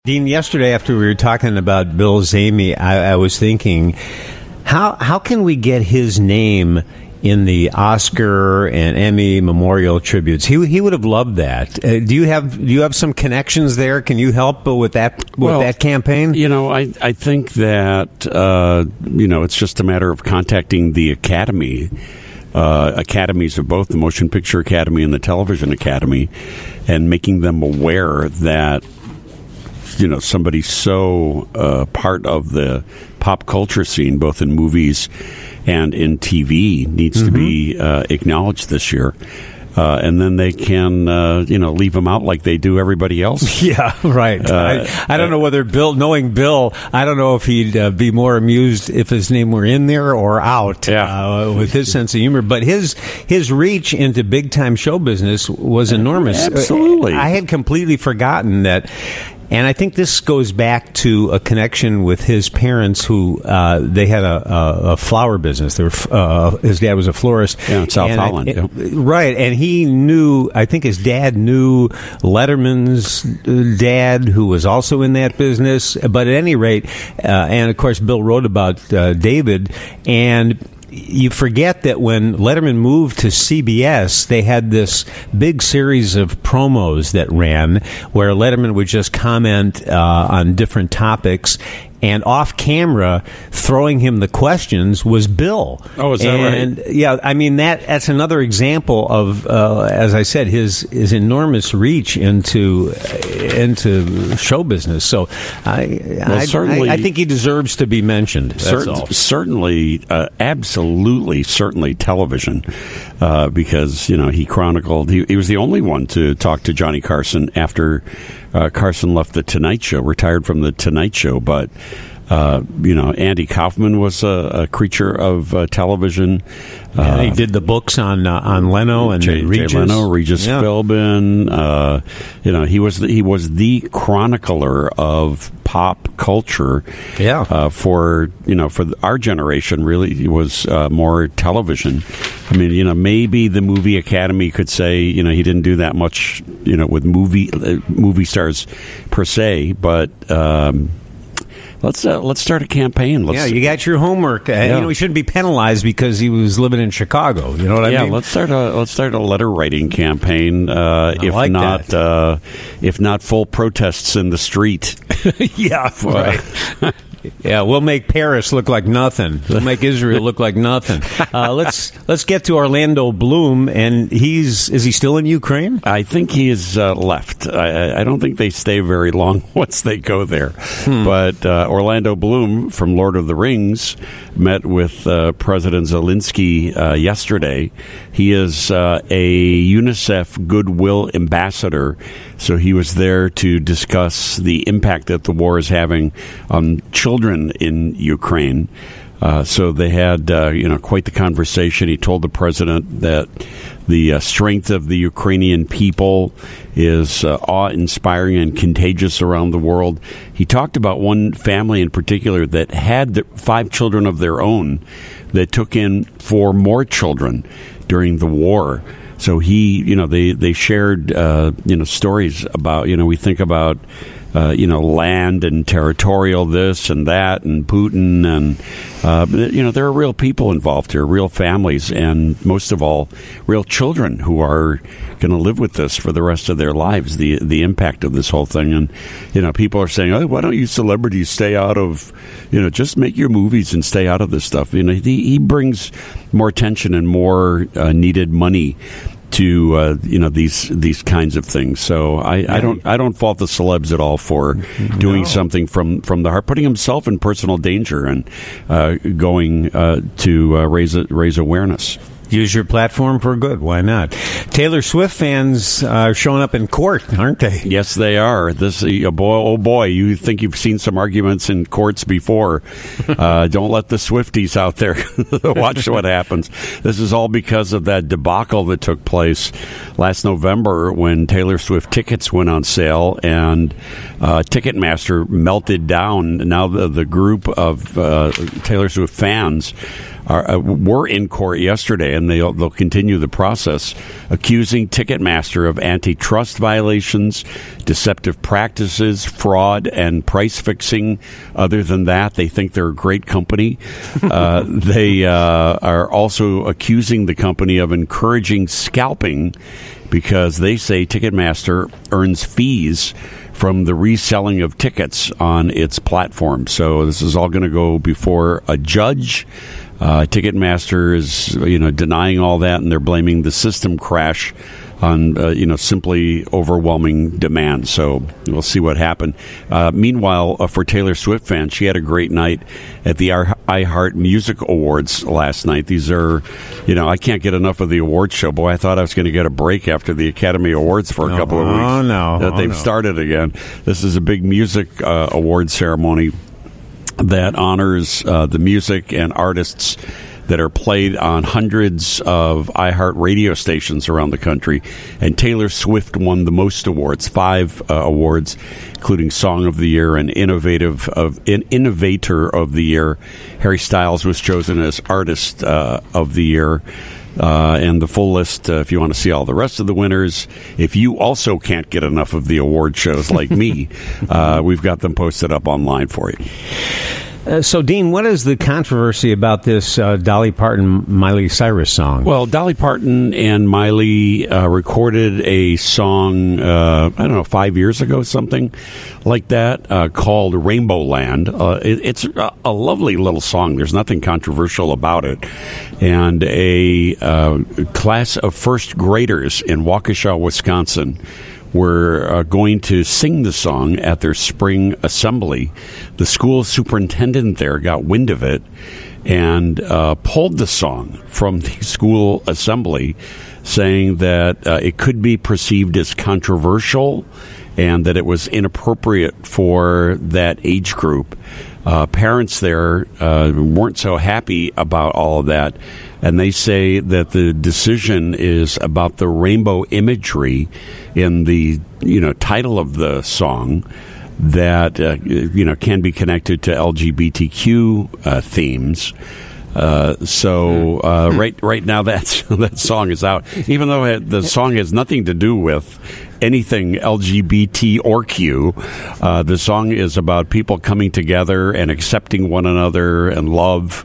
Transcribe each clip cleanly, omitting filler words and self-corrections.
Dean, yesterday after we were talking about Bill Zamy, I was thinking, how can we get his name in the Oscar and Emmy memorial tributes? He would have loved that. Do you have some connections there? Can you help with that that campaign? I think that it's just a matter of contacting the Academy. Academies of both the Motion Picture Academy and the Television Academy, and making them aware that somebody so part of the pop culture scene, both in movies and in TV, needs to be acknowledged this year. And then they can, leave them out like they do everybody else. Yeah, right. I don't know whether knowing Bill, I don't know if he'd be more amused if his name were in there or out with his sense of humor. But his reach into big-time show business was enormous. Absolutely. I had completely forgotten that. And I think this goes back to a connection with his parents, who they had a flower business. His dad was a florist in South Holland, right? And he knew. I think his dad knew Letterman's dad, who was also in that business. But at any rate, and of course, Bill wrote about David and. You forget that when Letterman moved to CBS, they had this big series of promos that ran where Letterman would just comment on different topics. And off camera, throwing him the questions was Bill. Oh, is that right? And yeah, I mean that's another example of, as I said, his enormous reach into show business. So I think he deserves to be mentioned. That's all. Certainly, absolutely, certainly television, because he chronicled. He was the only one to talk to Johnny Carson after Carson left the Tonight Show, retired from the Tonight Show, but. Andy Kaufman was a creature of television. He did the books on Leno and Regis. Jay Leno, Regis Philbin. He was the chronicler of pop culture. Yeah. For our generation, really, it was more television. I mean, maybe the movie Academy could say, he didn't do that much, with movie stars per se, but. Let's start a campaign. You got your homework. We shouldn't be penalized because he was living in Chicago. You know what I mean? Yeah, let's start a letter writing campaign. If not full protests in the street. Yeah, right. Yeah, we'll make Paris look like nothing. We'll make Israel look like nothing. Let's get to Orlando Bloom, and is he still in Ukraine? I think he is left. I don't think they stay very long once they go there. But Orlando Bloom from Lord of the Rings met with President Zelensky yesterday. He is a UNICEF Goodwill Ambassador, so he was there to discuss the impact that the war is having on children in Ukraine. So they had, quite the conversation. He told the president that the strength of the Ukrainian people is awe-inspiring and contagious around the world. He talked about one family in particular that had 5 children of their own that took in 4 more children during the war. So they shared, stories about, we think about, land and territorial this and that and Putin and, there are real people involved here, real families, and most of all, real children who are going to live with this for the rest of their lives, the impact of this whole thing. And, people are saying, oh, why don't you celebrities stay out of, just make your movies and stay out of this stuff. He brings more attention and more needed money to these kinds of things. So I don't fault the celebs at all for doing something from the heart, putting himself in personal danger and going to raise awareness. Use your platform for good. Why not? Taylor Swift fans are showing up in court, aren't they? Yes, they are. Boy, you think you've seen some arguments in courts before. Don't let the Swifties out there watch what happens. This is all because of that debacle that took place last November when Taylor Swift tickets went on sale and Ticketmaster melted down. Now the group of Taylor Swift fans were in court yesterday, and they'll continue the process, accusing Ticketmaster of antitrust violations, deceptive practices, fraud, and price fixing. Other than that, they think they're a great company. They are also accusing the company of encouraging scalping because they say Ticketmaster earns fees from the reselling of tickets on its platform. So this is all going to go before a judge. Ticketmaster is, denying all that, and they're blaming the system crash on, simply overwhelming demand. So we'll see what happened. Meanwhile, for Taylor Swift fans, she had a great night at the iHeart Music Awards last night. These are, I can't get enough of the awards show. Boy, I thought I was going to get a break after the Academy Awards for a couple of weeks. They've started again. This is a big music award ceremony that honors the music and artists that are played on hundreds of iHeart radio stations around the country. And Taylor Swift won the most awards, 5 awards, including Song of the Year and Innovator of the Year. Harry Styles was chosen as Artist of the Year. And the full list, if you want to see all the rest of the winners, if you also can't get enough of the award shows like me, we've got them posted up online for you. So, Dean, what is the controversy about this Dolly Parton-Miley Cyrus song? Well, Dolly Parton and Miley recorded a song, 5 years ago, something like that, called Rainbow Land. It's a lovely little song. There's nothing controversial about it. And a class of first graders in Waukesha, Wisconsin, were going to sing the song at their spring assembly. The school superintendent there got wind of it and pulled the song from the school assembly, saying that it could be perceived as controversial and that it was inappropriate for that age group. Parents there weren't so happy about all of that, and they say that the decision is about the rainbow imagery in the title of the song that can be connected to LGBTQ themes. Right now that song is out, even though the song has nothing to do with anything LGBT or Q. The song is about people coming together and accepting one another and love.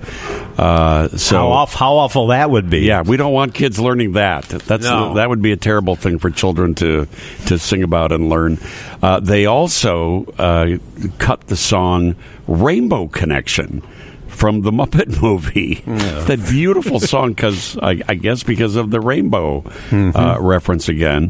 How awful that would be. Yeah, we don't want kids learning that. That would be a terrible thing for children to sing about and learn. They also cut the song Rainbow Connection from the Muppet movie. Yeah. That beautiful song, because I guess because of the rainbow reference again.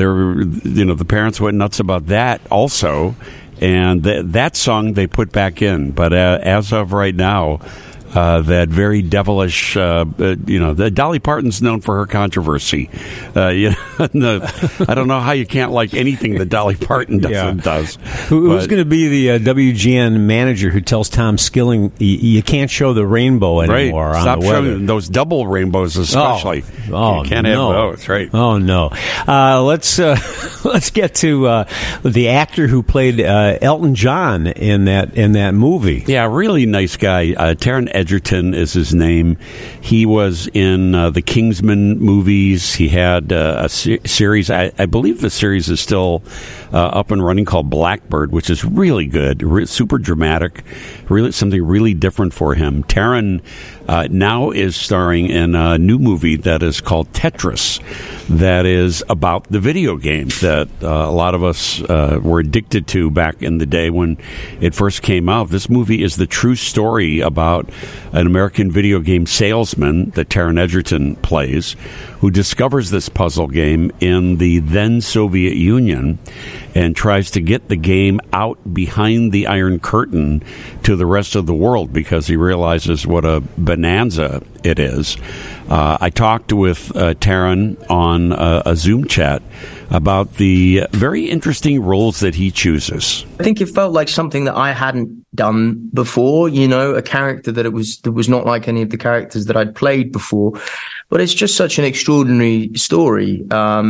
The parents went nuts about that also, and that song they put back in. But as of right now, that very devilish, the Dolly Parton's known for her controversy. I don't know how you can't like anything that Dolly Parton does. Who's going to be the WGN manager who tells Tom Skilling you can't show the rainbow anymore? Right. Stop showing those double rainbows, especially. You can't have those, right? Oh no. Let's get to the actor who played Elton John in that movie. Yeah, really nice guy. Taron Egerton is his name. He was in the Kingsman movies. He had a series. I believe the series is still up and running, called Blackbird, which is really good, super dramatic, really something really different for him. Taron now is starring in a new movie that is called Tetris, that is about the video game that a lot of us were addicted to back in the day when it first came out. This movie is the true story about an American video game salesman that Taron Egerton plays, who discovers this puzzle game in the then Soviet Union and tries to get the game out behind the Iron Curtain to the rest of the world because he realizes what a bonanza it is. I talked with Taron on a Zoom chat about the very interesting roles that he chooses. I think it felt like something that I hadn't done before, a character that was not like any of the characters that I'd played before. But it's just such an extraordinary story.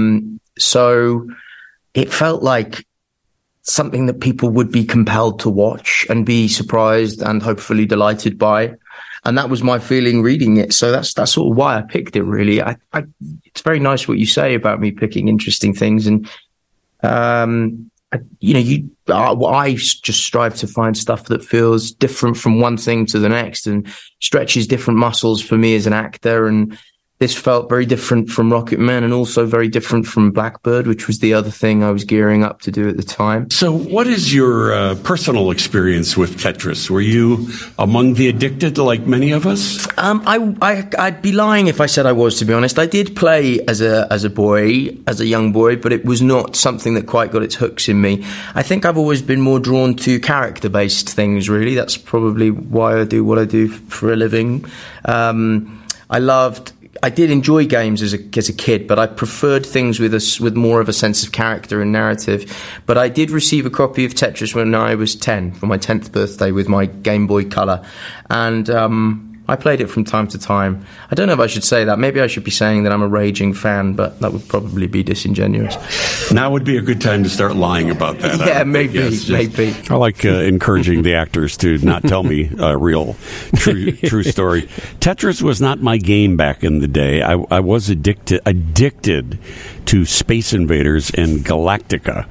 So it felt like something that people would be compelled to watch and be surprised and hopefully delighted by. And that was my feeling reading it. So that's sort of why I picked it, really. It's very nice what you say about me picking interesting things. And, I just strive to find stuff that feels different from one thing to the next and stretches different muscles for me as an actor. And this felt very different from Rocket Man and also very different from Blackbird, which was the other thing I was gearing up to do at the time. So what is your personal experience with Tetris? Were you among the addicted like many of us? I'd be lying if I said I was, to be honest. I did play as a young boy, but it was not something that quite got its hooks in me. I think I've always been more drawn to character-based things, really. That's probably why I do what I do for a living. I did enjoy games as a kid, but I preferred things with more of a sense of character and narrative. But I did receive a copy of Tetris when I was 10 for my 10th birthday with my Game Boy Color, and I played it from time to time. I don't know if I should say that. Maybe I should be saying that I'm a raging fan, but that would probably be disingenuous. Now would be a good time to start lying about that. Yeah, maybe. I like encouraging the actors to not tell me a real, true story. Tetris was not my game back in the day. I was addicted to Space Invaders and Galactica.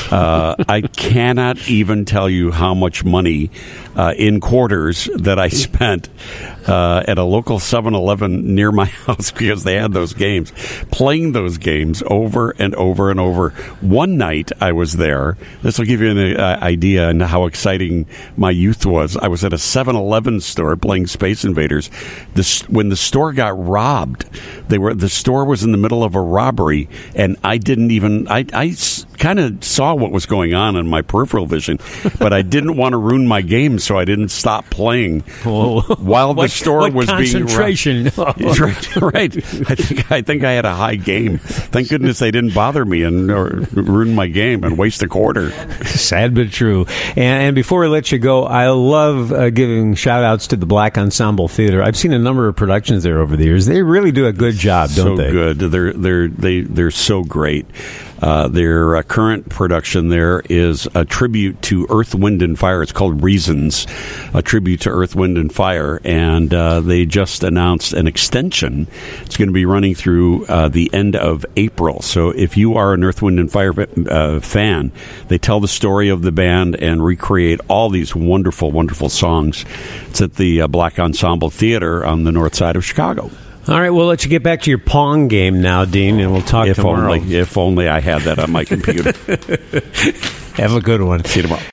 I cannot even tell you how much money in quarters that I spent at a local 7-Eleven near my house because they had those games, playing those games over and over and over. One night I was there. This will give you an idea on how exciting my youth was. I was at a 7-Eleven store playing Space Invaders. When the store got robbed, the store was in the middle of a robbery, and I didn't even... I kind of saw what was going on in my peripheral vision, but I didn't want to ruin my game, so I didn't stop playing while the store was being robbed. Right. I think I had a high game. Thank goodness they didn't bother me and ruin my game and waste a quarter. Sad but true. And before we let you go, I love giving shout-outs to the Black Ensemble Theater. I've seen a number of productions there over the years. They really do a good job, don't they? So good. They're so great. Their current production there is a tribute to Earth, Wind, and Fire. It's called Reasons, a tribute to Earth, Wind, and Fire. And they just announced an extension. It's going to be running through the end of April. So if you are an Earth, Wind, and Fire fan, they tell the story of the band and recreate all these wonderful, wonderful songs. It's at the Black Ensemble Theater on the north side of Chicago. All right, we'll let you get back to your Pong game now, Dean, and we'll talk tomorrow. If only I had that on my computer. Have a good one. See you tomorrow.